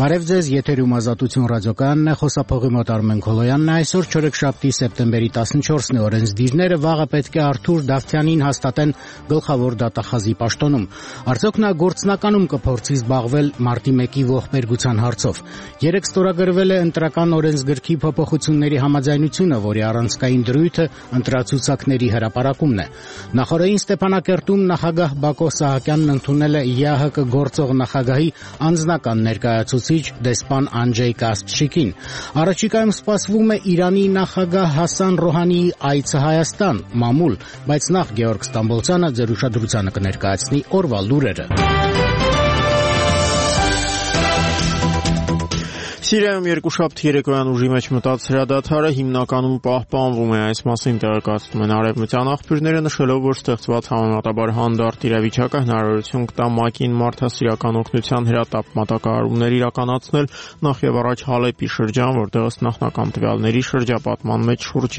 Բարև ձեզ, եթերում Ազատություն ռադիոկայանն է, խոսափողի մոտ Արմեն Քոլոյանն է, այսօր չորեքշաբթի սեպտեմբերի 14-ն է, օրենսդիրները վաղը պետք է Արթուր Դավթյանին հաստատեն գլխավոր դատախազի պաշտոնում։ Արդյոք նա գործնականում կփորձի զբաղվել մարտի 1-ի ողբերգության հարցով։ Երեկ ստորագրվել է ընտրական օրենսգրքի փոփոխությունների համաձայնությունը, որի առանցքային դրույթը ընտրացուցակների հրապարակումն է։ Նախորդին Ստեփանակերտում նախագահ Բակո Սահակյանն ընդունել է ԵԱՀԿ գործող նախագահի անձնական ներկայացուցիչ դեսպան Անջեյ Կասպշիկին։ Առաջիկայում սպասվում է Իրանի նախագահ Հասան Ռոհանիի այցը Հայաստան, մամուլ, բայց նախ Գեորգ Ստամբոլցյանը ձեր ուշադրությանը կներկայացնի օրվա լուրերը։ Սիրիայում երկուշաբթի երեկոյան ուժի մեջ մտած հրադադարը հիմնականում պահպանվում է, այս մասին տեղեկացնում են արևմտյան աղբյուրները, նշելով, որ ստեղծված համեմատաբար հանդարտ իրավիճակը հնարավորություն կտա ՄԱԿ-ին մարդասիրական օգնության հրատապ մատակարարումներ իրականացնել, նախ եւ առաջ Հալեպի շրջան, որտեղ ըստ նախնական տվյալների շրջապատման մեջ շուրջ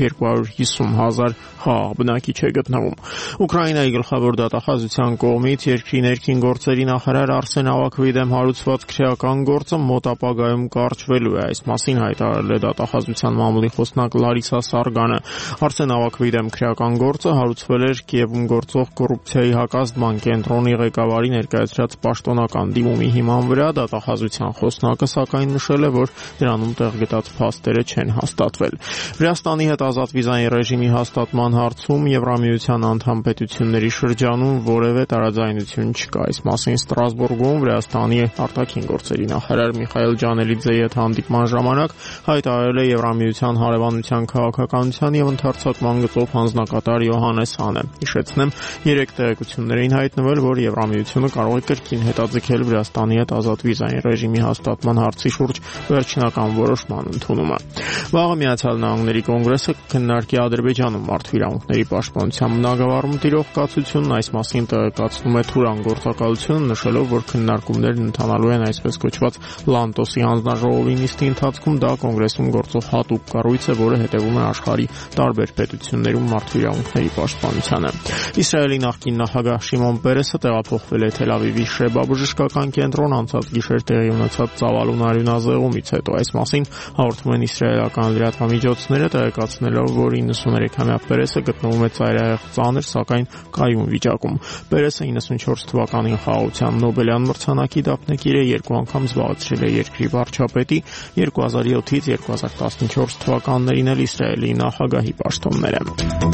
250,000 խաղաղ բնակիչ է գտնվում։ Ուկրաինայի գլխավոր դատախազության կողմից երկրի ներքին գործերի նախարար Արսեն Ավակովի դեմ հարուցված քրեական գործը մոտ ապագայում կարճվելու է, այս մասին հայտարարել է դատախազության մամուլի խոսնակ Լարիսա Սարգանը։ Արսեն Ավակովի դեմ քրեական գործը հարուցվել էր Կիևում գործող կոռուպցիայի հակազդման կենտրոնի ղեկավարի ներկայացրած պաշտոնական դիմումի հիման վրա։ Դատախազության խոսնակը սակայն նշել է, որ դրանում տեղ գտած փաստերը չեն հաստատվել։ Վրաստանի հետ ազատ վիզային ռեժիմի հաստատման հարցում Եվրամիության անդամ պետությունների շրջանում որևէ տարաձայնություն չկա։ Այս մասին Ստրասբուրգում Վրաստանի արտաքին գործերի նախարար Միխայել Ջանելիձեի հետ հանդիպման ժամանակ հայտարարել է Եվրամիության հարևանության քաղաքականության եւ ընդհանրացման գծով հանձնակատար Յոհանես Հանը։ Հիշեցնեմ, 3 տեղեկություններ էին հայտնվել, որ Եվրամիությունը կարող է կրկին հետաձգել Վրաստանի հետ ազատ վիզային ռեժիմի հաստատման հարցի շուրջ վերջնական որոշման ընդունումը։ Վաղը Միացյալ Նահանգների կոնգրեսը քննարկի Ադրբեջանում մարդու իրավունքների պաշտպանության բնագավառում տիրող կացությունն, այս մասին տեղեկացնում է Թուրան գործակալությունը, նշելով, որ քննարկումներն ընթանալու են այսպես կոչված Լանտոսի հանձնաժողովի նիստի ընթացքում, դա կոնգրեսում գործող հատուկ կառույց է, որը հետևում է աշխարհի տարբեր պետություններում մարդու իրավունքների պաշտպանությանը։ Իսրայելի նախկին նախագահ Շիմոն Պերեսը տեղափոխվել է Թել Ավիվի Շեբա բժշկական կենտրոն անցած գիշեր տեղի ունեցած ծավալուն արյունազեղումից հետո։ Այս մասին հաղորդում են իսրայելական լրատվամիջոցները, տեղեկացնելով, որ 93-ամյա Պերեսը գտնվում է ծայրահեղ ծանր, սակայն կայուն վիճակում։ Պերեսը 94 թվականին խաղաղության Նոբելյան մրցանակի դափնեկիր է, 2 անգամ զբաղեցրել է երկրի վարչապետի, 2007-ից 2014 թվականներին էլ Իսրայելի նախագահի պաշտոնները։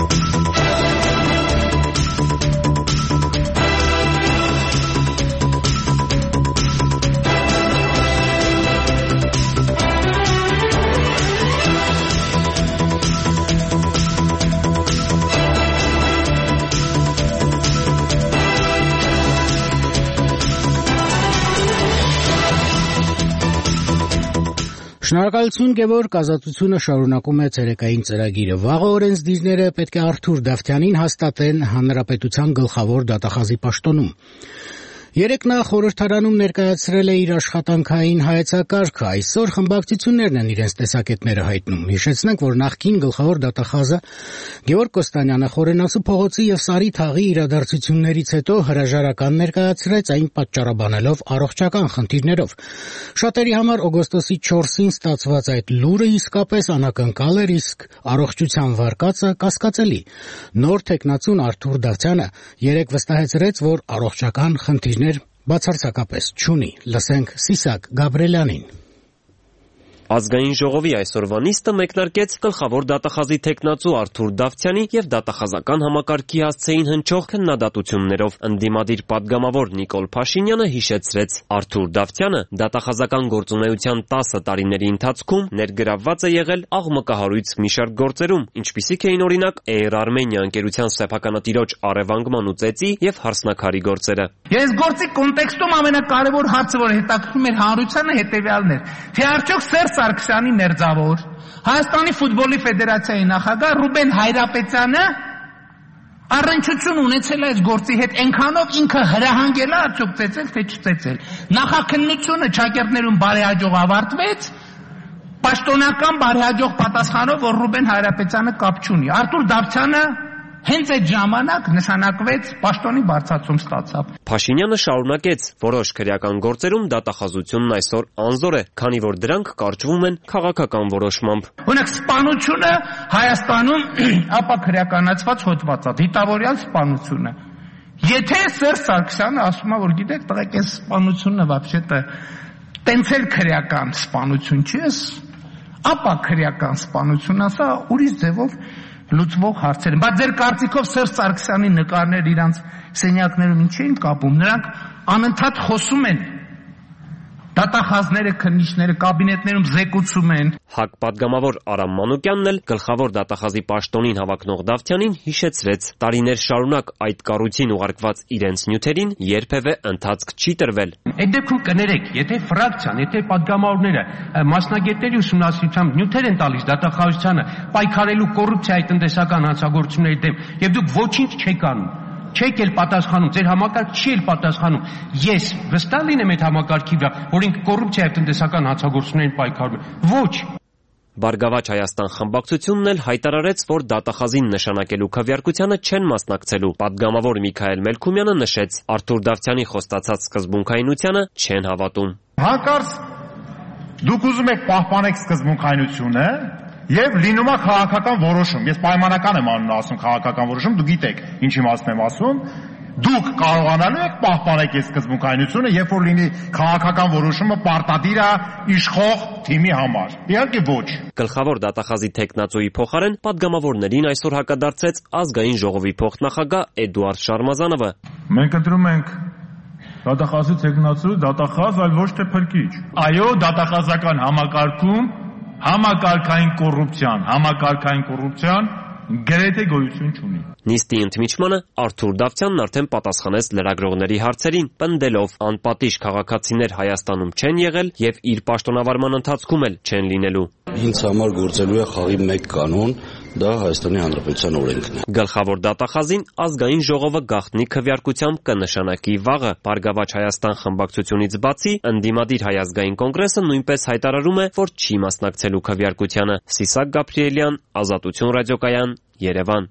Շնորհակալություն Գևորգ, Ազատությունը շարունակում է ցերեկային ծրագիրը։ Վաղը օրենսդիրները պետք է Արթուր Դավթյանին հաստատեն հանրապետության գլխավոր դատախազի պաշտոնում։ Երեկ նա խորհրդարանում ներկայացրել է իր աշխատանքային հայեցակարգը, այսօր խմբակցություններն են իրենց տեսակետները հայտնում։ Հիշեցնենք, որ նախկին գլխավոր դատախազը Գեորգ Կոստանյանը Խորենասու փողոցի եւ Սարի թաղի իրադարձություններից հետո հրաժարական ներկայացրեց, այն պատճառաբանելով առողջական խնդիրներով։ Շատերի համար օգոստոսի 4-ին ստացված այդ լուրը իսկապես անակնկալ էր, իսկ առողջության վարկածը կասկածելի։ Նոր թեկնածուն Արթուր Դավթյանը երեկ վստահեցրեց, որ առողջական խնդիրներ բացարձակապես չունի։ Լսենք Սիսակ Գաբրելյանին։ Ազգային ժողովի այսօրվա նիստը մեկնարկեց գլխավոր դատախազի թեկնածու Արթուր Դավթյանի եւ դատախազական համակարգի հասցեին հնչող քննադատություններով։ Ընդդիմադիր падգամավոր Նիկոլ Փաշինյանը հիշեցրեց. Արթուր Դավթյանը դատախազական գործունեության 10 տարիների ընթացքում ներգրավված է եղել աղմկահարույց մի շարք գործերում, ինչպիսիք էին օրինակ Air Armenia ընկերության սեփականատիրոջ առևանգման ու ծեծի եւ հարսնաքարի գործերը։ Ես գործի կոնտեքստում ամենակարևոր հարցը, որ հետաքրքրում էր հանրությանը, հետեւյալն էր, թե արդյոք Սերժ Սարգսյանի մերձավոր Հայաստանի ֆուտբոլի ֆեդերացիայի նախագահ Ռուբեն Հայրապետյանը առնչություն ունեցել է այս գործի հետ, այնքանով ինքը հրահանգել է արդյոք ծեծել թե չծեծել։ Նախաքննությունը ճակերտներում բարեհաջող ավարտվեց, պաշտոնական բարեհաջող պատասխանով, որ Ռուբեն Հայրապետյանը կապ չունի։ Արթուր Դավթյանը հենց այդ ժամանակ նշանակվեց պաշտոնի բարձրացում ստացավ։ Փաշինյանը շարունակեց. որոշ քրեական գործերում դատախազությունն այսօր անզոր է, քանի որ դրանք կարճվում են քաղաքական որոշմամբ։ Օրինակ սպանությունը Հայաստանում ապա քրեականացված հոդված է, դիտավորյալ սպանությունը։ Եթե Սերժ Սարգսյանը ասում է, որ գիտեք, տղեկ, այս սպանությունը вообще-то տենց էլ քրեական սպանություն չի, ապա քրեական սպանություն ասա, ուրիշ ձևով լուծվող հարցեր են։ Բայց ձեր կարծիքով Սերժ Սարգսյանի նկարներ իրանց սենյակներում ինչ էին կապում։ Նրանք անընդհատ խոսում են, դատախազները, քննիչները կաբինետներում զեկուցում են։ ՀԱԿ պատգամավոր Արամ Մանուկյանն էլ գլխավոր դատախազի պաշտոնին հավակնող Դավթյանին հիշեցրեց. տարիներ շարունակ այդ կառույցին ուղարկված իրենց նյութերին երբևէ ընթացք չի տրվել։ Այդ դեպքում կներեք, եթե ֆրակցիան, եթե պատգամավորները մասնագետների ուսումնասիրությամբ նյութեր են տալիս դատախազությանը պայքարելու կոռուպցիայի տնտեսական հանցագործությունների դեմ, եւ դուք ոչինչ չեք անում, չեք էլ պատասխանում, ձեր համակարգ չի էլ պատասխանում, ես վստահ լինեմ այդ համակարգի վրա, որ ինքը կոռուպցիայի տնտեսական հանցագործություններին պայքարում է։ Ոչ։ Բարգավաճ Հայաստան խմբակցությունն էլ հայտարարեց, որ դատախազին նշանակելու քվեարկությանը չեն մասնակցելու։ Պատգամավոր Միքայել Մելքումյանը նշեց. Արթուր Դավթյանի խոստացած սկզբունքայնությանը չեն հավատում։ Հանկարծ դուք ուզում եք պահպանեք սկզբունքայնությունը եւ լինում է քաղաքական որոշում։ Ես պայմանական եմ ասում քաղաքական որոշում, դուք գիտեք ինչ իմաստ եմ ասում։ Դուք կարողանալու եք պահպանել այս սկզբունքայնությունը, երբ որ լինի քաղաքական որոշումը պարտադիր է իշխող թիմի համար։ Իհարկե ոչ։ Գլխավոր դատախազի տեխնացուի փոխարեն պատգամավորներին այսօր հակադարձեց ազգային ժողովի փոխնախագահ Էդուարդ Շարմազանովը։ Մենք ընտրում ենք դատախազի տեխնացու, դատախազ, այլ ոչ թե փրկիչ։ Այո, դատախազական համակարգում համակարգային կոռուպցիան գրեթե գոյություն չունի։ Նիստի ընդմիջմանը Արթուր Դավթյանն արդեն պատասխանեց լրագրողների հարցերին, պնդելով անպատիժ քաղաքացիներ Հայաստանում չեն եղել եւ իր պաշտոնավարման ընթացքում էլ չեն լինելու։ Ինձ համար գործելու է խաղի մեկ կանոն, դա Հայաստանի Հանրապետության օրենքն է։ Գլխավոր դատախազին ազգային ժողովը գաղտնի քվեարկությամբ կնշանակի վաղը։ Բարգավաճ Հայաստան խմբակցությունից բացի ընդդիմադիր Հայ ազգային կոնգրեսը նույնպես հայտարարում է, որ չի մասնակցելու քվեարկությանը։ Սիսակ Գաբրիելյան, Ազատություն ռադիոկայան, Երևան։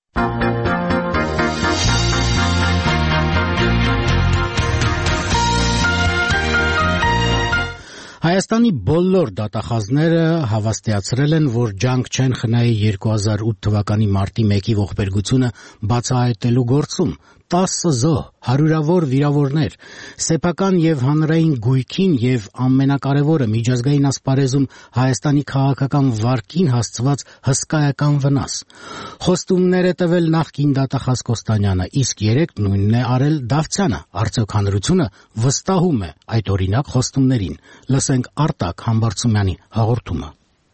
Հայաստանի բոլոր դատախազները հավաստիացրել են, որ ջանք չեն խնայի 2008 թվականի մարտի 1-ի ողբերգությունը բացահայտելու գործում։ 10 զոհ, հարյուրավոր վիրավորներ, սեփական եւ հանրային գույքին եւ ամենակարևորը միջազգային ասպարեզում Հայաստանի քաղաքական վարկին հասցված հսկայական վնաս։ Խոստումներ է տվել նախկին դատախազ Կոստանյանը, իսկ երեկ նույնն է արել Դավթյանը։ Արդյոք հանրությունը վստահում է այդ օրինակ խոստումներին։ Լսենք Արտակ Համբարձումյանի հաղորդումը։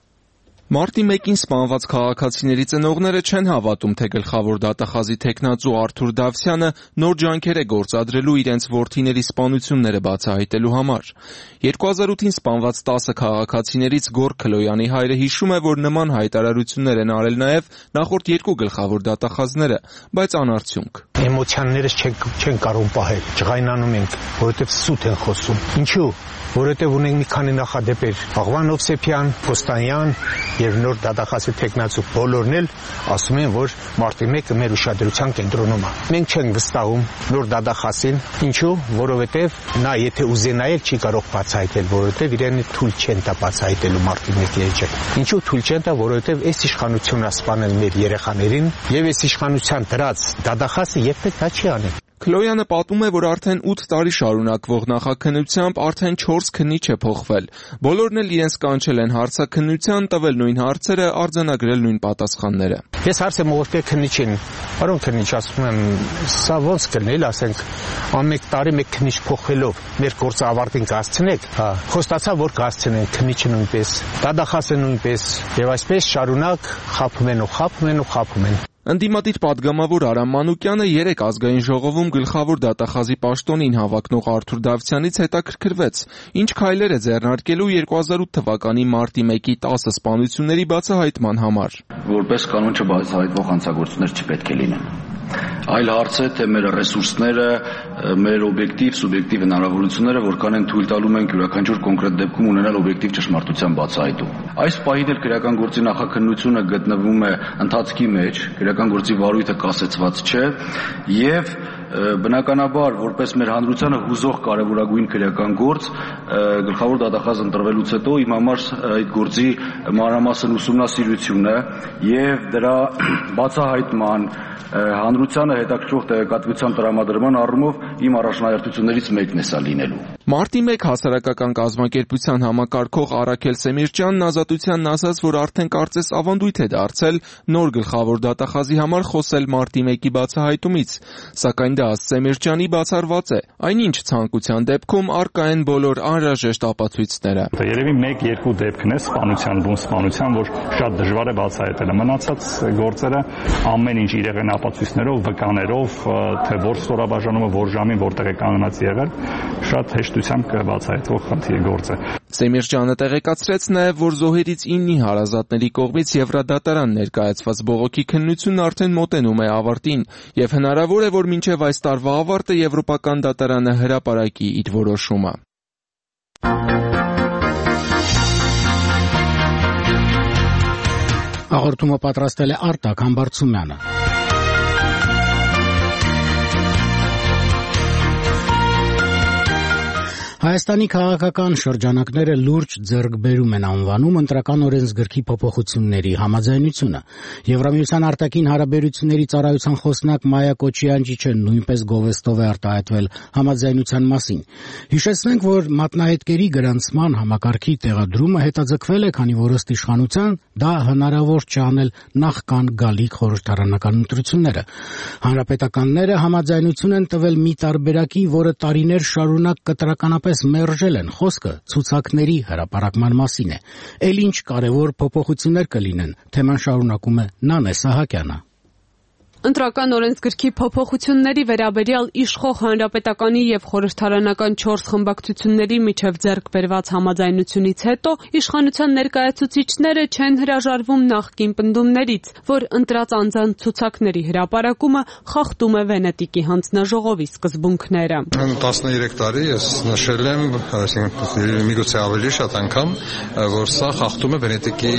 Մարտի 1-ին սպանված քաղաքացիների ծնողները չեն հավատում, թե գլխավոր դատախազի տեխնացու Արթուր Դավթյանը նոր ջանքեր է գործադրելու իրենց որդիների սպանությունները բացահայտելու համար։ 2008-ին սպանված 10 քաղաքացիներից Գոր Քլոյանի հայրը հիշում է, որ նման հայտարարություններ են արել նաև նախորդ երկու գլխավոր դատախազները, բայց անարդյունք։ Էմոցիաներս չեն կարող պահել, ջղայնանում ենք, որովհետև սուտ են խոսում։ Ինչու՞։ Որովհետև ունենք մի քանի նախադեպեր, Աղվան Հովսեփյան, Կոստանյան եւ նոր դատախազի տեխնացու բոլորն էլ ասում են, որ մարտի 1-ը մեր ուշադրության կենտրոնում է։ Մենք չենք վստահում նոր դատախազին, ինչու՞, որովհետև նա եթե ուզենայել չի կարող բացահայտել, որովհետև իրեն թույլ չեն տա բացահայտելու մարտի 1-ի էջը։ Ինչու՞ թույլ չեն տա, որովհետև այս իշխանությունը սպանել մեր երեխաներին եւ այս իշխանության դրած դատախազը երբեք դա չի անել։ Քլոյանը պատմում է, որ արդեն 8 տարի շարունակվող նախաքննությամբ արդեն 4 քննիչ է փոխվել։ Բոլորն էլ իրենց կանչել են հարցաքննության, տվել նույն հարցերը, արձանագրել նույն պատասխանները։ Ես հարց եմ ուղղել քննիչին, պարոն քննիչ, ասում եմ, սա ոնց կլինի, ասենք, ամեն տարի մեկ քննիչ փոխելով մեր գործը ավարտին կհասցնեք, խոստացա, որ կհասցնենք քննիչը նույնպես, դատախազը նույնպես, եւ այսպես շարունակ խաբում են։ Ընդդիմադիր պատգամավոր Արամ Մանուկյանը երեկ ազգային ժողովում գլխավոր դատախազի պաշտոնին հավակնող Արթուր Դավթյանից հետաքրքրվեց, ինչ քայլեր է ձեռնարկելու 2008 թվականի մարտի 1-ի 10 սպանությունների բացահայտման համար։ Որպես կանոն չբացահայտվող հանցագործություններ չպետք է լինեն։ Այլ հարց է, թե մեր ռեսուրսները, մեր օբյեկտիվ, սուբյեկտիվ հնարավորությունները որքան են թույլ տալու մենք յուրաքանչյուր կոնկրետ դեպքում ունենալ օբյեկտիվ ճշմարտության բացահայտում։ Այս պահին էլ քրեական գործի նախաքննությունը գտնվում է ընթացքի մեջ, քրեական գործի վարույթը կասեցված չէ եւ բնականաբար որպես մեր հանրությանը հուզող կարևորագույն քրեական գործ գլխավոր դատախազ ընտրվելուց հետո իմ համար այդ գործի մանրամասն ուսումնասիրությունը եւ դրա բացահայտման հանրությանը հետաքրքրող տեղեկատվության տրամադրման առումով իմ առաջնահերթություններից մեկն է սա լինելու։ Մարտի 1 հասարակական կազմակերպության համակարգող Արաքել Սեմիրճյանն Ազատությանն ասաց, որ արդեն կարծես ավանդույթ է դարձել նոր գլխավոր դատախազի համար խոսել Մարտի 1-ի բացահայտումից, սակայն դա Սեմիրճյանի բացառված է, այնինչ ցանկության դեպքում առկա են բոլոր անհրաժեշտ ապացույցները։ Երևի 1-2 դեպքն է սպանության, բուն սպանության, որ շատ դժվար է բացահայտելը։ Մնացած գործերը ամեն ինչ իրեղեն ապացույցներով, վկաներով, թե որ ստորաբաժանումը, որ ժամին, որտեղ է կանոնած եղել, շատ հեշտությամբ կբացահայտվող խնդիր գործ է։ Սեմիրճյանը տեղեկացրեց նաև, որ զոհերից 9-ի հարազատների կողմից Եվրադատարան ներկայացված բողոքի քննությունն արդեն մոտենում է ավարտին, եւ հնարավոր է, որ մինչև այս տարվա ավարտը Եվրոպական դատարանը հրապարակի իր որոշումը։ Հաղորդումը պատրաստել է Արտակ Համբարձումյանը։ Հայաստանի քաղաքական շրջանակները լուրջ ձեռքբերում են անվանում ընտրական օրենսգրքի փոփոխությունների համաձայնությունը։ Եվրամիության արտաքին հարաբերությունների ծառայության խոսնակ Մայա Կոչյանջիչը նույնպես գովեստով է արտահայտվել համաձայնության մասին։ Հիշեցնենք, որ մատնահետքերի գրանցման համակարգի տեղադրումը հետաձգվել է, քանի որ ըստ իշխանության դա հնարավոր չէ անել նախքան գալիք խորհրդարանական ընտրությունները։ Հանրապետականները համաձայնություն են տվել մի տարբերակի, որը տարիներ շարունակ կտրականապես մերժել են, խոսքը ցուցակների հրապարակման մասին է։ Էլ ինչ կարևոր փոփոխություններ կլինեն, թեման շարունակում է Նանե Սահակյանը։ Ընտրական օրենսգրքի փոփոխությունների վերաբերյալ իշխող հանրապետականի եւ խորհրդարանական 4 խմբակցությունների միջև ձեռք բերված համաձայնությունից հետո իշխանության ներկայացուցիչները չեն հրաժարվում նախկին պնդումներից, որ ընտրած անձանց ցուցակների հրապարակումը խախտում է Վենետիկի հանձնաժողովի սկզբունքները։ 13 տարի ես նշել եմ, միգուցե ավելի շատ անգամ, որ սա խախտում է Վենետիկի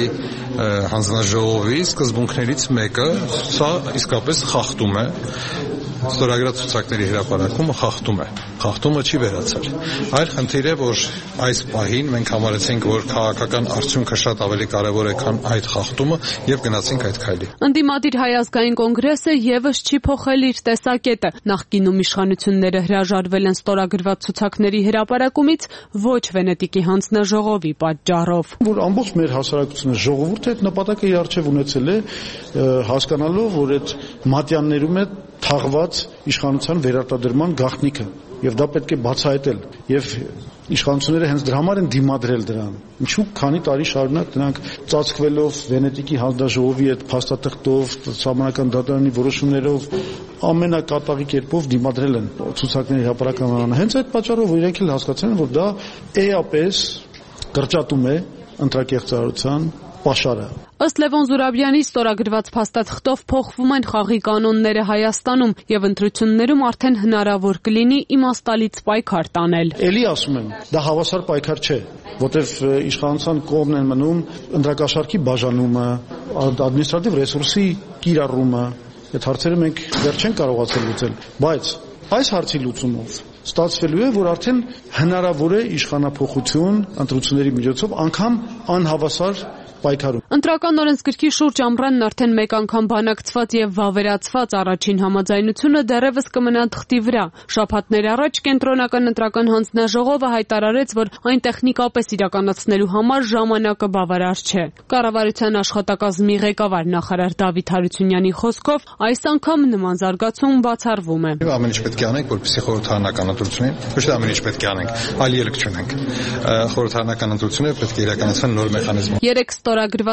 հանձնաժողովի սկզբունքներից մեկը, սա իսկապես խախտում է ստորագրած ցուցակների հրապարակումը խախտումը չի վերացել։ Այլ խնդիր է, որ այս պահին մենք համարեցինք, որ քաղաքական արդյունքը շատ ավելի կարևոր է, քան այդ խախտումը եւ գնացինք այդ քայլի։ Ընդդիմադիր Հայ ազգային կոնգրեսը եւս չի փոխել իր տեսակետը։ Նախկինում իշխանությունները հրաժարվել են ստորագրված ցուցակների հրապարակումից ոչ Վենետիկի հանձնաժողովի պատճառով։ Որ ամբողջ մեր հասարակությունը ժողովուրդը այդ նպատակը իր առջև ունեցել է, հասկանալով, որ այդ մատյաններում է թաղված իշխանության վերարտադրման գաղտնիքը եւ դա պետք է բացահայտել եւ իշխանությունները հենց դրա համար են դիմադրել դրան։ Ինչու քանի տարի շարունակ դրանք ծածկվելով Վենետիկի հանձնաժողովի այդ փաստաթղթով, սահմանական դատարանի որոշումներով ամենակատաղի կերպով դիմադրել են ցուցակների հրապարակման։ Հենց այդ պատճառով իրենք էլ հասկացան, որ դա էապես կրճատում է ընտրակեղծարարության պաշարը։ Ըստ Լևոն Զուրաբյանի ստորագրված փաստաթղթով փոխվում են խաղի կանոնները Հայաստանում եւ ընտրություններում արդեն հնարավոր կլինի իմաստալից պայքար տանել։ Էլի ասում եմ, դա հավասար պայքար չէ, որտեվ իշխանության կողմն են մնում ընտրակաշառքի բաժանումը, ադմինիստրատիվ ռեսուրսի կիրառումը։ Այդ հարցերը մենք դեռ չենք կարողացել լուծել, բայց այս հարցի լուծումով ստացվելու է, որ արդեն հնարավոր է իշխանափոխություն ընտրությունների միջոցով անգամ անհավասար պայքարում։ Ընտրական օրենսգրքի շուրջ ամռանն արդեն մեկ անգամ բանակցված եւ վավերացված առաջին համաձայնությունը դեռևս կմնա թղթի վրա։ Շաբաթներ առաջ Կենտրոնական ընտրական հանձնաժողովը հայտարարեց, որ այն տեխնիկապես իրականացնելու համար ժամանակը բավարար չէ։ Կառավարության աշխատակազմի ղեկավար նախարար Դավիթ Հարությունյանի խոսքով այս անգամ նման զարգացում բացառվում է։ Ամեն ինչ պետք է անենք, որպեսզի խորհրդարանական ընտրությունին, ոչ թե ամեն ինչ պետք է անենք, այլ ելք չունենք։ Խորհրդարանական ընտրությունները պետք է իրականացվեն նոր մեխանիզմով։ Երեք ստորագրված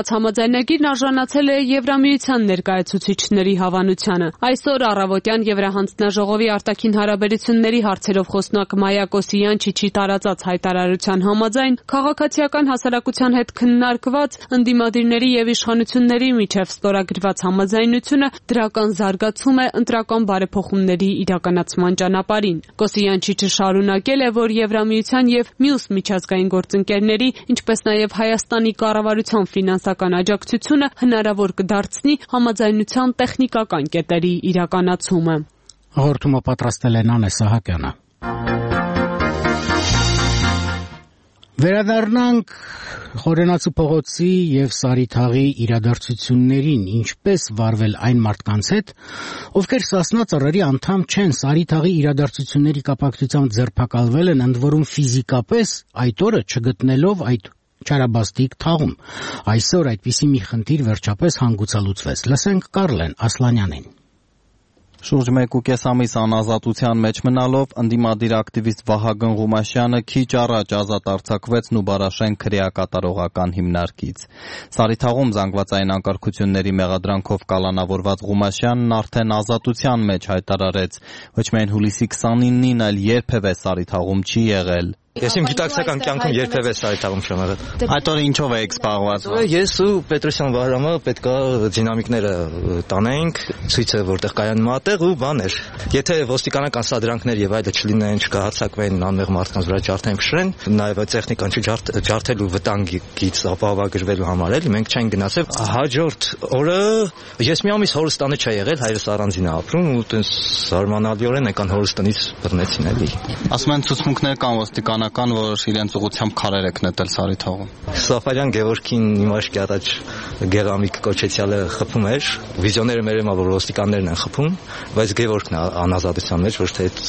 կնքված համաձայնագիրն արժանացել է Եվրամիության ներկայացուցիչների հավանությանը։ Այսօր առավոտյան Եվրահանձնաժողովի արտաքին հարաբերությունների հարցերով խոսնակ Մայա Կոսիանչիչի տարածած հայտարարության համաձայն քաղաքացիական հասարակության հետ քննարկված ընդդիմադիրների եւ իշխանությունների միջև ստորագրված համաձայնությունը դրական զարգացում է ընտրական բարեփոխումների իրականացման ճանապարհին։ Կոսիանչիչը շարունակել է, որ Եվրամիության եւ մյուս միջազգային գործընկերների, ինչպես նաեւ Հայաստանի կառավարության ֆինանսական աջակցությունը հնարավոր կդարձնի համաձայնության տեխնիկական կետերի իրականացումը։ Հաղորդումը պատրաստել է Նանե Սահակյանը։ Վերադառնանք Խորենացու փողոցի եւ Սարիթաղի իրադարձություններին, ինչպես վարվել այն մարդկանց հետ, ովքեր Սասնա ծռերի անդամ չեն, Սարիթաղի իրադարձությունների կապակցությամբ ձերբակալվել են, ընդ որում ֆիզիկապես այդ օրը չգտնելով այդ չարաբաստիկ թաղում։ Այսօր այդպիսի մի խնդիր վերջապես հանգուցալուծվեց։ Լսենք Կարլեն Ասլանյանին։ Շուրջ 1.5 ամիս անազատության մեջ մնալով ընդդիմադիր ակտիվիստ Վահագն Ղումաշյանը քիչ առաջ ազատ արձակվեց Նուբարաշեն քրեակատարողական հիմնարկից։ Սարիթաղում զանգվածային անկարգությունների մեղադրանքով կալանավորված Ղումաշյանն արդեն ազատության մեջ հայտարարեց, ոչ միայն հուլիսի 29-ին, այլ երբևէ Սարիթաղում չի եղել։ Ես իմ գիտակցական կյանքում երբևէ Սարիթաղում չեմ եղել։ Այդ օրը ինչով եք զբաղված։ Ես ու Պետրոսյան Վահրամը պետքա դինամիկները տանեինք, ցույցը որտեղ կայան մատեղ ու բաներ։ Եթե ոստիկանական սադրանքներ եւ այլը չլինեն, չկահացակվեն անմեղ մարդկանց վրա ջարդեն փշրեն, նաեւ տեխնիկան ջարդելու վտանգից ապահովագրվելու համար էլի մենք չենք գնացել։ Հաջորդ օրը ես մի ամիս հորստանը չի եղել, հայրս առանձին է ապրում ու տես զարմանալիորեն եկան հորստանից բռնեցին էլի։ Ասում են ցուցմունքներ կան ոստիկանական, որ իրենց ուղղությամբ քարեր եք նետել Սարիթաղում։ Սաֆարյան Գևորգին իմաշկի առաջ Գեղամիկ Կոչեցյալը խփում էր, վիզիոները մերեմա որ ոստիկաններն են խփում, բայց Գևորգն է անազատության մեջ, ոչ թե այդ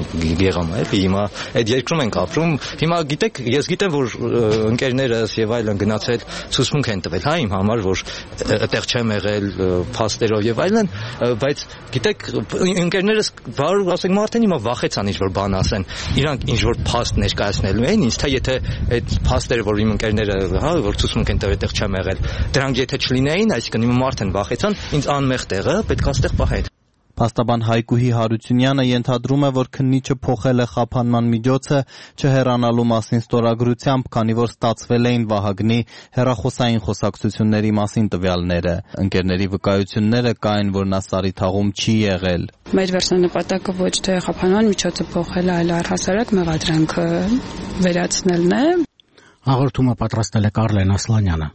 Գեղամը էլի։ Հիմա այդ երկրում ենք ապրում։ Հիմա գիտեք, ես գիտեմ, որ ընկերներս եւ այլն գնացել ցուցմունք են տվել, հա, իմ համար, որ այդտեղ չեմ եղել փաստերով եւ այլն, բայց գիտեք, ընկերներս բարու ասենք մարդեն հիմա վախեցան ինչ որ բան ասեն։ Իրանք ինչ որ փաստ ներկայացնելու են, ինձ թե եթե այդ փաստերը, որ իմ ընկերները, հա, որ ցուցմունք են տվել, այդտեղ չեմ եղել, դրանք եթե չլինեին, այսինքն իմ մարդեն վախեցան, ինձ անմեղ տեղը պետք է այստեղ պահեն։ Փաստաբան Հայկուհի Հարությունյանը ենթադրում է, որ քննիչը փոխել է խափանման միջոցը չհեռանալու մասին ստորագրությամբ, քանի որ ստացվել էին Վահագնի հեռախոսային խոսակցությունների մասին տվյալները։ Ընկերների վկայությունները կային, որ նա Սարիթաղում չի եղել։ Մեր վերջնանպատակը ոչ թե խափանման միջոցը փոխել, այլ առհասարակ մեղադրանքը վերացնելն է։ Հաղորդումը պատրաստել է Կարլեն Ասլանյանը։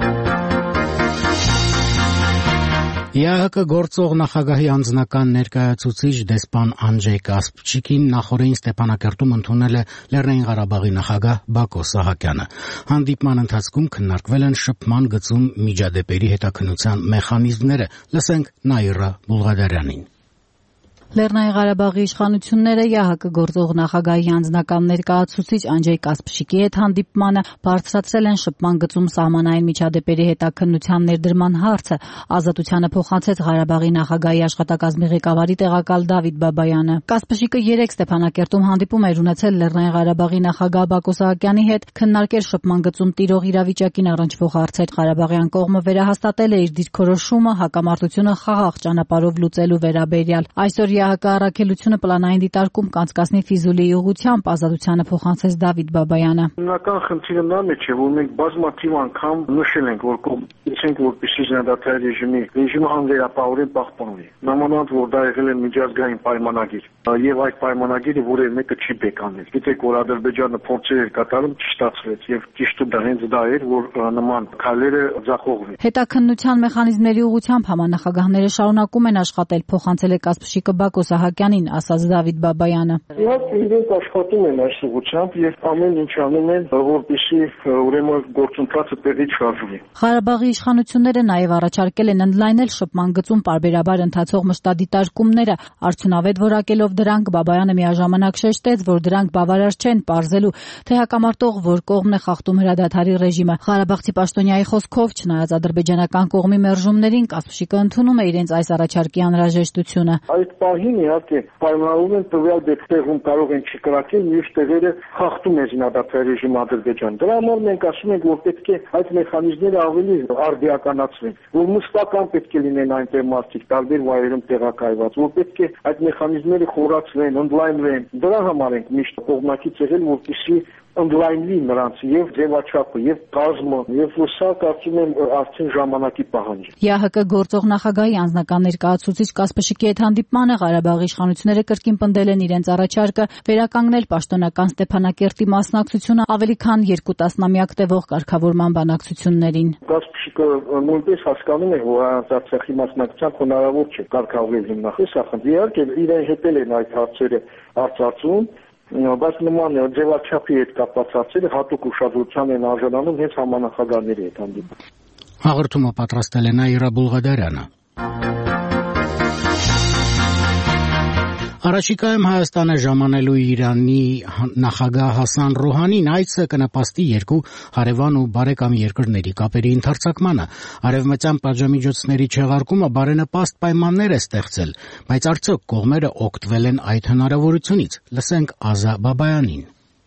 ԵԱՀԿ գործող նախագահի անձնական ներկայացուցիչ դեսպան Անջեյ Կասպչիկին նախորդին Ստեփանակերտում ընդունել է Լեռնային Ղարաբաղի նախագահ Բակո Սահակյանը։ Հանդիպման ընթացքում քննարկվել են շփման գծում միջադեպերի հետաքննության մեխանիզմները։ Լսենք Նաիրա Բուլղադարյանին։ Լեռնային Ղարաբաղի իշխանությունները ԵԱՀԿ գործող նախագահի անձնական ներկայացուցիչ Անջեյ Կասպչիկի հետ հանդիպմանը բարձրացրել են շփման գծում սահմանային միջադեպերի հետաքննության ներդրման հարցը։ Ազատությանը փոխանցեց Ղարաբաղի նախագահի աշխատակազմի ղեկավարի տեղակալ Դավիթ Բաբայանը։ Կասպչիկը 3 Ստեփանակերտում հանդիպում էր ունեցել Լեռնային Ղարաբաղի նախագահ Բակո Սահակյանի հետ, քննարկել շփման գծում տիրող իրավիճակին առնչվող հարցեր։ Ղարաբաղյան կողմը վերահաստատել է իր դիրքորոշումը հակամարտությունը խաղաղ ճանապարհով լուծելու վերաբերյալ։ Այսօր ԵԱՀԿ առաքելությունը պլանային դիտարկում կանցկացնի Ֆիզուլիի ուղղությամբ, ազատությանը փոխանցեց Դավիթ Բաբայանը։ Հիմնական խնդիրը նա մեջ է, որ մենք բազմաթիվ անգամ նշել ենք, որ կողմից որպեսզի զինադատարի ռեժիմը անվերապահորեն պահպանվի։ Նամանավանդ որ դա եղել է միջազգային պայմանագիր, եւ այդ պայմանագիրը որևէ մեկը չի բեկանել։ Գիտեք, որ Ադրբեջանը փորձեր էր կատարում, չստացվեց, եւ ճիշտ դա հենց դա էր, որ նման քայլերը ձախողվի։ Հետաքննության մեխանիզմների ուղղությամբ համանախագահները շարունակում են աշխատել, փոխանցել է Կասպչիկը Բակո Սահակյանին, ասաց Դավիթ Բաբայանը։ Իհարկե իրենք աշխատում են այս ուղղությամբ եւ ամեն ինչ անում են, որպեսզի ուրեմն գործընթացը տեղի չհարժվի։ Ղարաբաղի իշխանությունները նաեւ առաջարկել են ընդլայնել շփման գծում պարբերաբար ընթացող մշտադիտարկումները, արդյունավետ որակելով դրանք Բաբայանը միաժամանակ շեշտեց, որ դրանք բավարար չեն պարզելու, թե հակամարտող որ կողմն է խախտում հրադադարի ռեժիմը։ Ղարաբաղցի պաշտոնյայի խոսքով, չնայած ադրբեջանական կողմի մերժումներին, Կասպչիկը ընդունում է իրենց այս առաջարկի անհրաժեշտությունը։ Այդ պահին իհարկե պայմանավորվում են տվյալ տեղում կարող են չկրակել, մյուս տեղերը խախտում է զինադադարի ռեժիմը Ադրբեջան։ Դրա համար մենք ասում ենք, որ պետք է այդ մեխանիզմները ավելի արդիականացվեն, որ մշտական պետք է լինեն այնտեղ մարդիկ տարբեր վայրերում տեղակայված, որ պետք է այդ մեխանիզմները խորացվեն, ընդլայնվեն։ Դրա համար ենք միշտ կողմնակից եղել, որպեսզի ընդլայնվի նրանց եւ ձևաչափը, եւ կազմը, եւ սա կարծում եմ արդեն ժամանակի պահանջ է։ ՀՀԿ գործող նախագահի անձնական ներկայացուցիչ Կասպաշիկի հետ հանդիպմանը Ղարաբաղի իշխանությունները կրկին պնդել են իրենց առաջարկը վերականգնել պաշտոնական Ստեփանակերտի մասնակցությունը ավելի քան 2 տասնամյակ տևող կարգավորման բանակցություններին։ Կասպաշիկը նույնպես հասկանում է, որ Արցախի մասնակցությամբ հնարավոր չէ կարգավորել հիմնախոս սախնդի, իհարկե իրեն հետել են այդ հարցերը արծարծում, բայց նման ձևաչափի հետ կապված հարցերը հատուկ ուշադրության են արժանանում հենց համանախագահների հետ հանդիպում։ Հաղորդումը պատրաստել է Նաիրա Բուլղադարյանը։ Առաջիկայում Հայաստանը ժամանելու Իրանի նախագահ Հասան Ռոհանին այցը կնպաստի երկու հարևան ու բարեկամ երկրների կապերի ընդարձակմանը։ Արևմտյան պատժամիջոցների չեղարկումը բարենպաստ պայմաններ է ստեղծել, բայց արդյոք կողմերը օգտվել են այդ հնարավորությունից։ Լսենք Ազա Բաբայանին։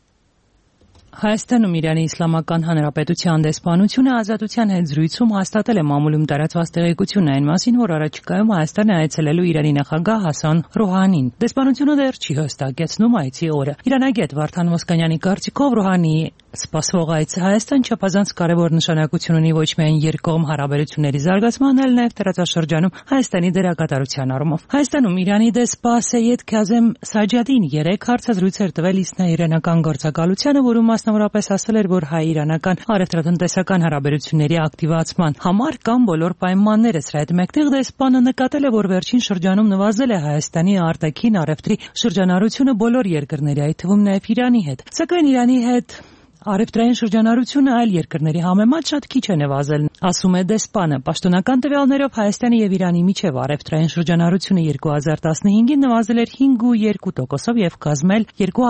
Հայաստանում Իրանի Իսլամական Հանրապետության դեսպանությունը ազատության հետ զրույցում հաստատել է մամուլում տարածված տեղեկությունն այն մասին, որ առաջիկայում Հայաստան է այցելելու Իրանի նախագահ Հասան Ռոհանին։ Դեսպանությունը դեռ չի հստակեցնում այցի օրը։ Իրանագետ Վարդան Ոսկանյանի կարծիքով Ռոհանիի սպասվող այցը Հայաստան չափազանց կարևոր նշանակություն ունի ոչ միայն երկկողմ հարաբերությունների զարգացման, այլ նաև տարածաշրջանում Հայաստանի դերակատարության առումով։ Հայաստանում Իրանի դեսպա Սեյեդ Քազեմ Սաջադին 3 հարցազրույցեր տվել իսրայելական գործակալությանը, որում մասնավորապես ասել էր, որ հայ-իրանական առևտրատնտեսական հարաբերությունների ակտիվացման համար կան բոլոր պայմանները։ Սրա հետ մեկտեղ դեսպանը նկատել է, որ վերջին շրջանում նվազել է Հայաստանի արտաքին առևտրի շրջանառությունը բոլոր երկրների, այդ թվում նաև Իրանի հետ։ Սակայն Իրանի հետ առևտրային շրջանառությունը այլ երկրների համեմատ շատ քիչ է նվազել, ասում է դեսպանը։ Պաշտոնական տվյալներով Հայաստանի եւ Իրանի միջև առևտրային շրջանառությունը 2015-ին նվազել էր 5.2%-ով եւ կազմել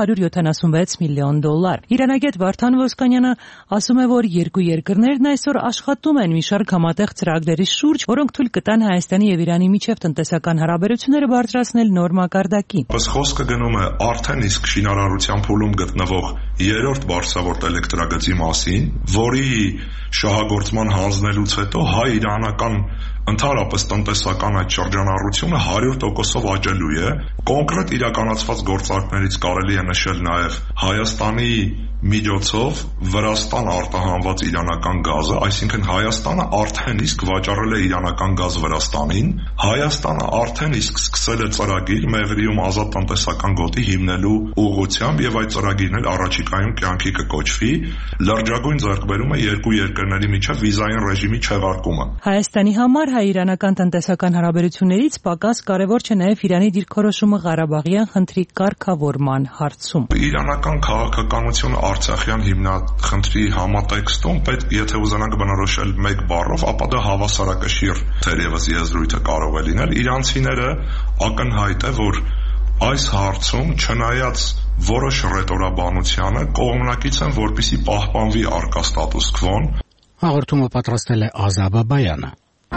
$276 միլիոն։ Իրանագետ Վարդան Ոսկանյանը ասում է, որ երկու երկրներն այսօր աշխատում են մի շարք համատեղ ծրագրերի շուրջ, որոնք թույլ կտան Հայաստանի եւ Իրանի միջև տնտեսական հարաբերությունները բարձրացնել նոր մակարդակի։ Ըստ խոսքը գնում է արդեն իսկ շինարարության փուլում գտնվող երրորդ բարձրավոր էլեկտրագծի մասին, որի շահագործման հանձնելուց հետո հայ-իրանական ընդհանրապես տնտեսական այդ շրջանառությունը 100%-ով աճելու է։ Կոնկրետ իրականացված գործարքներից կարելի է նշել նաև Հայաստանի միջոցով Վրաստան արտահանված իրանական գազը, այսինքն Հայաստանը արդեն իսկ վաճառել է իրանական գազ Վրաստանին, Հայաստանը արդեն իսկ սկսել է ծրագիր Մեղրիում ազատ տնտեսական գոտի հիմնելու ուղղությամբ եւ այդ ծրագիրն էլ առաջիկայում կյանքի կկոչվի։ Լրջագույն ձեռքբերում է երկու երկրների միջև վիզային ռեժիմի չեղարկումը։ Հայաստանի համար հայ-իրանական տնտեսական հարաբերություններից պակաս կարևոր չէ նաև Իրանի դիրքորոշումը Ղարաբաղյան խնդրի կարգավորման հարցում։ Իրանական քաղաքականությունը Արցախյան հիմնախնդրի համատեքստում պետք եթե ուզենանք բնորոշել մեկ բառով, ապա դա հավասարակշիռ թերևս եզրույթը կարող է լինել։ Իրանցիները ակնհայտ է, որ այս հարցում չնայած որոշ ռետորաբանությանը կողմնակից են, որպեսզի պահպանվի առկա ստատուս քվոն։ Հաղորդումը պատրաստել է Ազա Բաբայանը։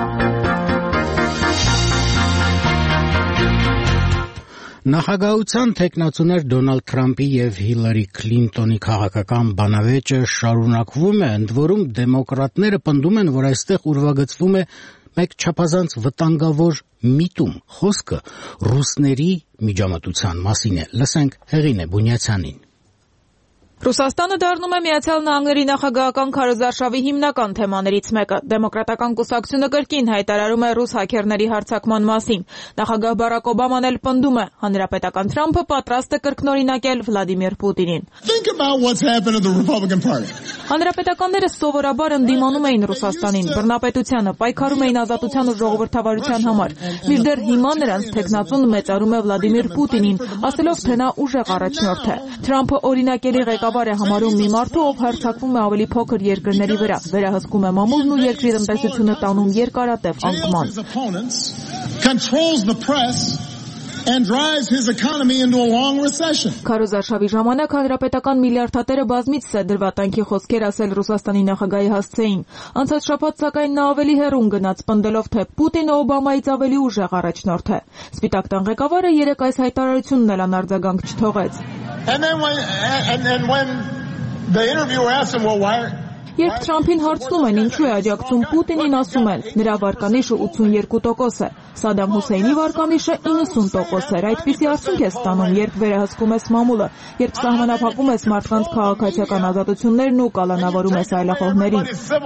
Նախագահության թեկնածուներ Դոնալդ Թրամփի եւ Հիլարի Քլինտոնի քաղաքական բանավեճը շարունակվում է, ընդ որում դեմոկրատները պնդում են, որ այստեղ ուրվագծվում է մեկ չափազանց վտանգավոր միտում։ Խոսքը ռուսների միջամտության մասին է։ Լսենք Հեղինե Բունյացյանին։ Ռուսաստանը դառնում է Միացյալ Նահանգների նախագահական քարոզարշավի հիմնական թեմաներից մեկը։ Դեմոկրատական կուսակցությունը կրկին հայտարարում է ռուս հաքերների հարձակման մասին։ Նախագահ Բարակ Օբաման էլ պնդում է, հանրապետական Թրամփը պատրաստ է կրկնօրինակել Վլադիմիր Պուտինին։ Հանրապետականները սովորաբար ընդդիմանում էին Ռուսաստանին, բռնապետությանը, պայքարում էին ազատության ու ժողովրդավարության համար։ Մինչդեռ հիմա նրանց թեկնածուն մեծարում է Վլադիմիր Պուտինին, ասելով, թե նա ուժեղ առաջնորդ է։ Թրամփը օրինակելի ղեկավար է համարում մի մարդու, ով հարձակվում է ավելի փոքր երկրների վրա, վերահսկում է մամուլն ու երկրի տնտեսությունը տանում երկարատև անկման։ and drives his economy into a long recession. Քարոզարշավի ժամանակ հանրապետական միլիարդատերը բազմիցս է դրվատանքի խոսքեր ասել Ռուսաստանի նախագահի հասցեին։ Անցած շաբաթ սակայն նա ավելի հեռուն գնաց, պնդելով, թե Պուտինը Օբամայից ավելի ուժեղ առաջնորդ է։ Սպիտակ տան ղեկավարը երեկ այս հայտարարությունն էլ անարձագանք չթողեց։ Երբ Թրամփին հարցնում են ինչու է աջակցում Պուտինին, ասում են, նրա վարկանիշը 82% է, Սադամ Հուսեյնի վարկանիշը 90% էր։ Այդպիսի արդյունք է ստանում, երբ վերահսկում ես մամուլը, երբ սահմանափակում ես մարդկանց քաղաքացիական ազատություններն ու կալանավորում ես այլախոհներին։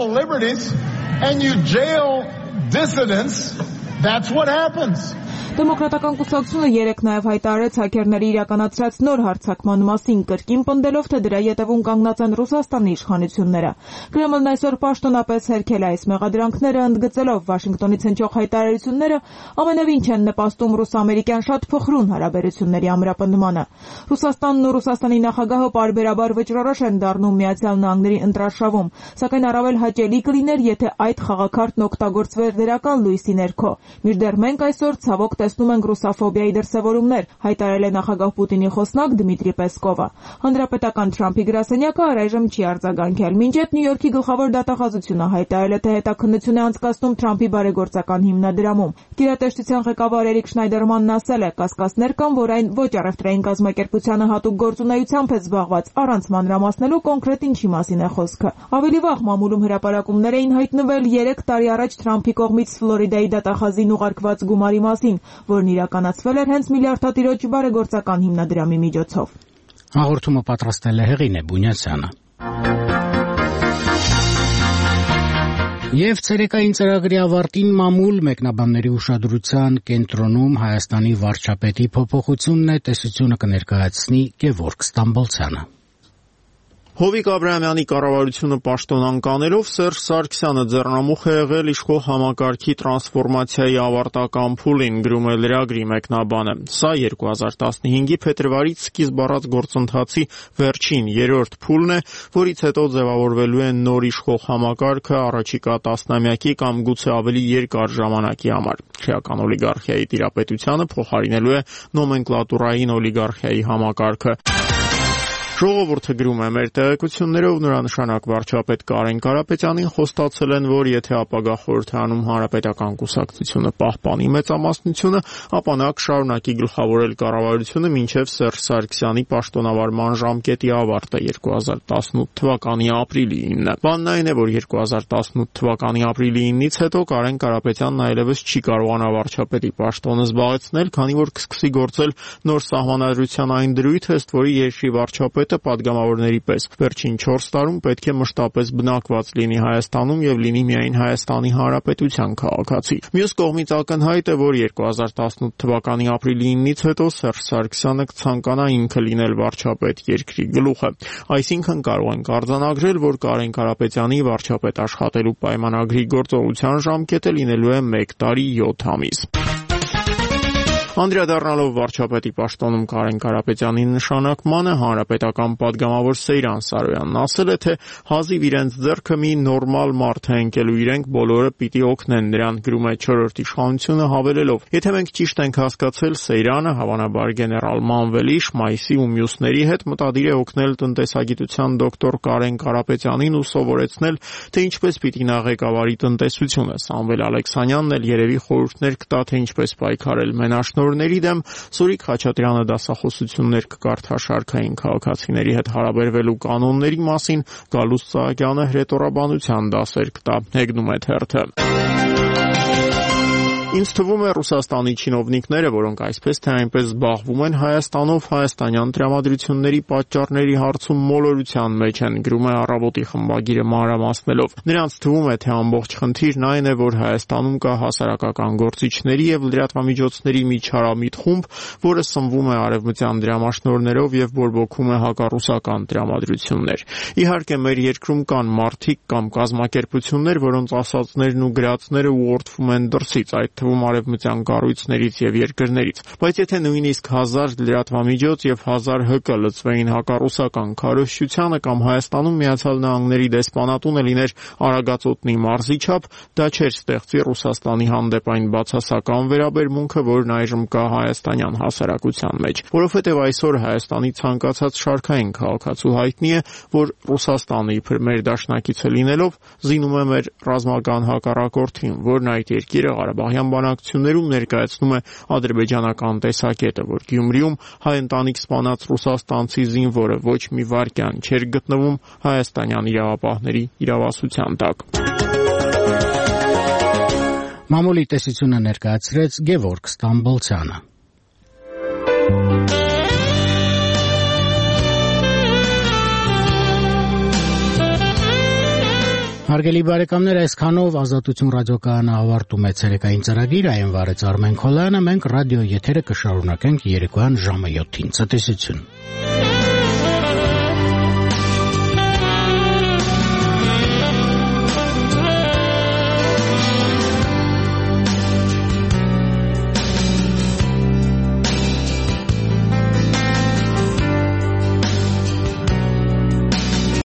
Դեմոկրատական կուսակցությունը երեկ նաև հայտարարեց հաքերների իրականացրած նոր հարձակման մասին, կրկին պնդելով, թե դրա ետևում կանգնած են Ռուսաստանի իշխանությունները։ Կրեմլն այսօր պաշտոնապես հերքել այս մեղադրանքները, ընդգծելով Վաշինգտոնից հնչող հայտարարությունները ամենևին չեն նպաստում ռուս-ամերիկյան շատ փխրուն հարաբերությունների ամրապնդմանը։ Ռուսաստանն ու Ռուսաստանի նախագահը պարբերաբար վճռորոշ են դառնում Միացյալ Նահանգների ընտրարշավում, սակայն առավել հաճելի կլիներ, եթե այդ խաղաքարտն օգտագործվեր դրական լույսի ներքո։ Մինչդեռ մենք այսօր ցավոք տեսնում ենք ռուսաֆոբիայի դրսևորումներ, հայտարարել է նախագահ Պուտինի խոսնակ Դմիտրի Պեսկովը։ Հանրապետական Թրամփի գրասենյակը առայժմ չի արձագանքել։ Մինչ այդ Նյու Յորքի գլխավոր դատախազությունը հայտարարել է, թե հետաքննություն է անցկացնում Թրամփի բարեգործական հիմնադրամում։ Գերատեսչության ղեկավար Էրիկ Շնայդերմանն ասել է, կասկածներ կան, որ այն ոչ առևտրային կազմակերպությանը հատուկ գործունեությամբ է զբաղված, առանց մանրամասնելու կոնկրետ ինչի մասին է խոսքը։ Ավելի վաղ մամուլում հրապարակումներ էին հայտնվել 3 տարի առաջ Թրամփի կողմից Ֆլորիդայի դատախազին ուղարկված գումարի մասին, որն իրականացվել էր հենց միլիարդատիրոջ բարեգործական հիմնադրամի միջոցով։ Հաղորդումը պատրաստել է Հեղինե Բունյացյանը։ Եվ ցերեկային ծրագրի ավարտին մամուլ մեկնաբանների ուշադրության կենտրոնում Հայաստանի վարչապետի փոփոխությունն է, տեսությունը կներկայացնի Գևորգ Ստամբոլցյանը։ Հովիկ Աբրահամյանի կառավարությունը պաշտոնանկ անելով Սերժ Սարգսյանը ձեռնամուխ է եղել իշխող համակարգի տրանսֆորմացիայի ավարտական փուլին, գրում է լրագրի մեկնաբանը։ Սա 2015-ի փետրվարից սկիզբ առած գործընթացի վերջին երրորդ փուլն է, որից հետո ձևավորվելու է նոր իշխող համակարգը առաջիկա տասնամյակի կամ գուցե ավելի երկար ժամանակի համար։ Քրեական օլիգարխիայի տիրապետությանը փոխարինելու է նոմենկլատուրային օլիգարխիայի համակարգը։ Ժողովուրդը գրում է, մեր տեղեկություններով նորանշանակ վարչապետ Կարեն Կարապետյանին խոստացել են, որ եթե ապագա խորհրդարանում հանրապետական կուսակցությունը պահպանի մեծամասնությունը, ապա նա կշարունակի գլխավորել կառավարությունը մինչև Սերժ Սարգսյանի պաշտոնավարման ժամկետի ավարտը 2018 թվականի ապրիլի 9-ը։ Բանն այն է, որ 2018 թվականի ապրիլի 9-ից հետո Կարեն Կարապետյանն այլևս չի կարողանա վարչապետի պաշտոնը զբաղեցնել, քանի որ կսկսի գործել նոր սահմանադրության այն դրույթը, ըստ որի երկրի վարչապետ պատգամավորների պես վերջին 4 տարում պետք է մշտապես բնակված լինի Հայաստանում եւ լինի միայն Հայաստանի Հանրապետության քաղաքացի։ Մյուս կողմից ակնհայտ է, որ 2018 թվականի ապրիլի 9-ից հետո Սերժ Սարգսյանը կցանկանա ինքը լինել վարչապետ երկրի գլուխը։ Այսինքն կարող ենք արձանագրել, որ Կարեն Կարապետյանի վարչապետ աշխատելու պայմանագրի գործողության ժամկետը լինելու է 1 տարի 7 ամիս։ Անդրադառնալով վարչապետի պաշտոնում Կարեն Կարապետյանի նշանակմանը հանրապետական պատգամավոր Սեյրան Սարոյանն ասել է, թե հազիվ իրենց ձեռքը մի նորմալ մարդ է ընկելու, իրենք բոլորը պիտի օգնեն նրան, գրում է 4-րդ իշխանությունը հավելելով. Եթե մենք ճիշտ ենք հասկացել, Սեյրանը, հավանաբար գեներալ Մանվելիշ, Մայսի ու մյուսների հետ մտադիր է օգնել տնտեսագիտության դոկտոր Կարեն Կարապետյանին ու սովորեցնել, թե ինչպես պիտի նա ղեկավարի տնտեսությունը։ Սամվել Ալեքսանյանն էլ երևի խորհուրդներ կտա, թե ինչպես պայքարել մենաշնորհների դեմ, Սուրիկ Խաչատրյանը դասախոսություններ կկարդա շարքային քաղաքացիների հետ հարաբերվելու կանոնների մասին, Գալուստ Սահակյանը հրետորաբանության դասեր կտա, հեգնում է թերթը։ Ինձ թվում է Ռուսաստանի չինովնիկները, որոնք այսպես թե այնպես զբաղվում են Հայաստանով, հայաստանյան տրամադրությունների պատճառների հարցում մոլորության մեջ են, գրում է Առավոտի խմբագիրը մանրամասնելով։ Նրանց թվում է, թե ամբողջ խնդիրն այն է, որ Հայաստանում կա հասարակական գործիչների եւ լրատվամիջոցների միջարամիտ խումբ, որը սնվում է արևմտյան դրամաշնորհներով եւ բորբոքում է հակառուսական տրամադրություններ։ Իհարկե, մեր երկրում կան մարդիկ կամ կազմակերպություններ, որոնց ասածներն ու գրածները ուղղորդվում են դրսից, այդ թվում արևմտյան կառույցներից եւ երկրներից։ Բայց եթե նույնիսկ 1000 լրատվամիջոց եւ 1000 ՀԿ լծվեին հակառուսական քարոզչությանը կամ Հայաստանում Միացյալ Նահանգների դեսպանատունը լիներ Արագածոտնի մարզի չափ, դա չէր ստեղծի Ռուսաստանի հանդեպ այն բացասական վերաբերմունքը, որն այժմ կա հայաստանյան հասարակության մեջ, որովհետև այսօր Հայաստանի ցանկացած շարքային քաղաքացու հայտնի է, որ Ռուսաստանը իբր մեր դաշնակիցը լինելով զինում է մեր ռազմական հակառակորդին, որն այդ երկիրը Ղարաբաղյան բանակցություններում ներկայացնում է ադրբեջանական տեսակետը, որ Գյումրիում հայ ընտանիք սպանած ռուսաստանցի զինվորը ոչ մի վայրկյան չէր գտնվում հայաստանյան իրավապահների իրավասության տակ։ Մամուլի տեսությունը ներկայացրեց Գևորգ Ստամբոլցյանը։ Հարգելի բարեկամներ, այսքանով Ազատություն ռադիոկայանը ավարտում է ցերեկային ծրագիրը, այն վարեց Արմեն Քոլյանը, մենք ռադիո եթերը կշարունակենք երեկոյան ժամը 7-ին։ Ցտեսություն։